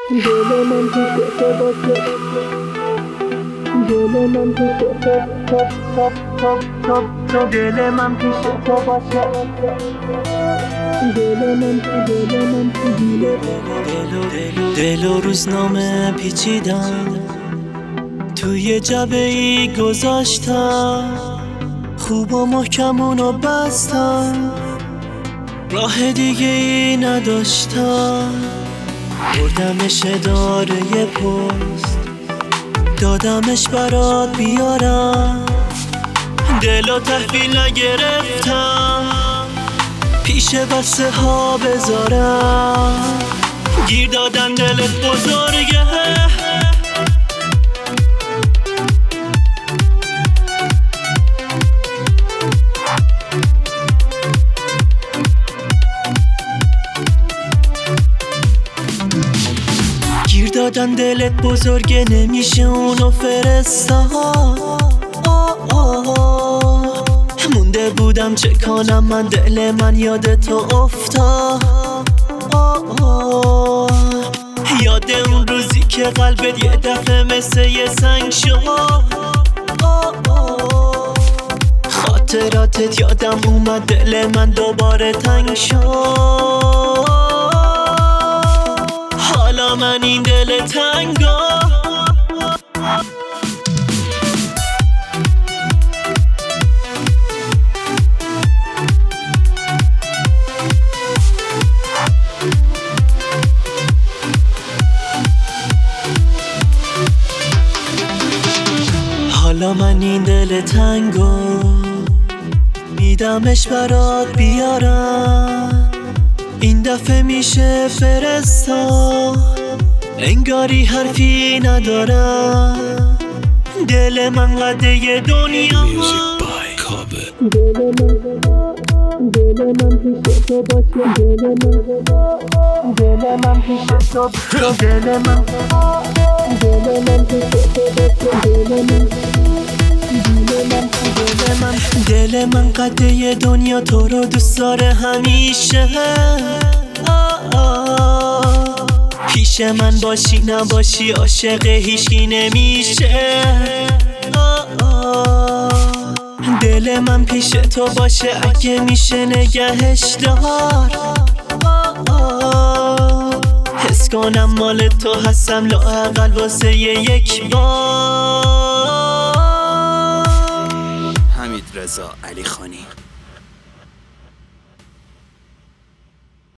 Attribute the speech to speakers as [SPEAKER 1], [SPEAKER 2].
[SPEAKER 1] دل من پیش تو باشه، دل من پیش تو دل من پیش تو باشه،
[SPEAKER 2] دل و روزنامه پیچیدم، توی جبه ای گذاشتم، خوب و محکم اونو بستم، راه دیگه ای نداشتم. بردمش اداره پست، دادمش برات بیارم، دلو تحویل نگرفتم، پیش بسته ها بذارم. گیر دادن دلت بزرگه، گیر دادن دلت بزرگه، نمیشه اونو فرستاد. مونده بودم چه کنم من، دل من یاد تو افتاد. یاد اون روزی که قلبت یه دفعه مثل یه سنگ شد. خاطراتت یادم اومد، دل من دوباره تنگ شد. حالا من این دل تنگا، حالا من این دل تنگو میدمش برات بیارم، این دفعه میشه فرستا، انگاری حرفی ندارم. دل من قده دنیا،
[SPEAKER 1] دل من پیش تو باشه، دل من پیش تو، دل من پیش تو،
[SPEAKER 2] دل من قده دنیا تو رو دوست داره همیشه. پیش من باشی نباشی عاشق هیچکی نمیشه. دل من پیش تو باشه، اگه میشه نگهش دار. حس کنم مال تو هستم، لااقل واسه یک بار.
[SPEAKER 3] حمید رضا علی خانی.